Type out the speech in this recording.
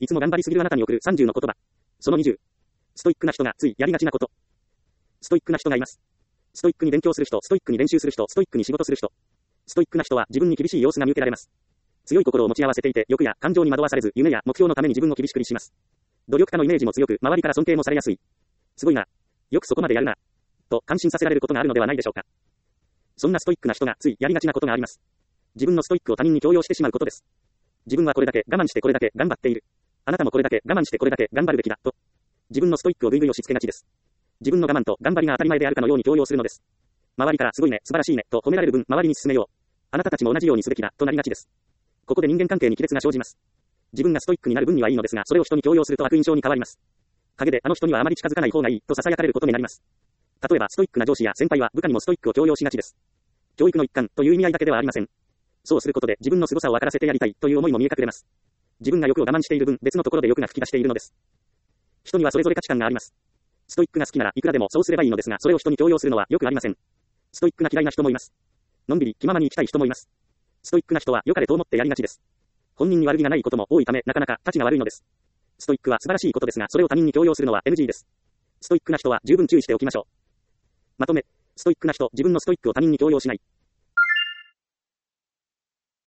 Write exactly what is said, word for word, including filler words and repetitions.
いつも頑張りすぎるあなたに送るさんじゅうの言葉。そのにじゅう。ストイックな人がついやりがちなこと。ストイックな人がいます。ストイックに勉強する人、ストイックに練習する人、ストイックに仕事する人。ストイックな人は自分に厳しい様子が見受けられます。強い心を持ち合わせていて、欲や感情に惑わされず、夢や目標のために自分を厳しく律します。努力家のイメージも強く、周りから尊敬もされやすい。すごいな。よくそこまでやるな。と感心させられることがあるのではないでしょうか。そんなストイックな人がついやりがちなことがあります。自分のストイックを他人に強要してしまうことです。自分はこれだけ我慢してこれだけ頑張っている。あなたもこれだけ我慢してこれだけ頑張るべきだ。と。自分のストイックをぐいぐい押し付けがちです。自分の我慢と頑張りが当たり前であるかのように強要するのです。周りからすごいね、素晴らしいね、と褒められる分、周りに進めよう。あなたたちも同じようにすべきだ、となりがちです。ここで人間関係に亀裂が生じます。自分がストイックになる分にはいいのですが、それを人に強要すると悪印象に変わります。陰であの人にはあまり近づかない方がいい、と囁かれることになります。例えば、ストイックな上司や先輩は部下にもストイックを強要しがちです。教育の一環という意味合いだけではありません。そうすることで自分の凄さを分からせてやりたいという思いも見え隠れます。自分が欲を我慢している分、別のところで欲が吹き出しているのです。人にはそれぞれ価値観があります。ストイックが好きならいくらでもそうすればいいのですが、それを人に強要するのはよくありません。ストイックが嫌いな人もいます。のんびり気ままに生きたい人もいます。ストイックな人は良かれと思ってやりがちです。本人に悪気がないことも多いため、なかなか立ちが悪いのです。ストイックは素晴らしいことですが、それを他人に強要するのは エヌジー です。ストイックな人は十分注意しておきましょう。まとめ、ストイックな人、自分のストイックを他人に強要しない。